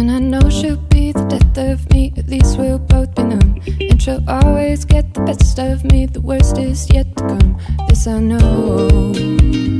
And I know she'll be the death of me, at least we'll both be numb. And she'll always get the best of me, the worst is yet to come. This I know.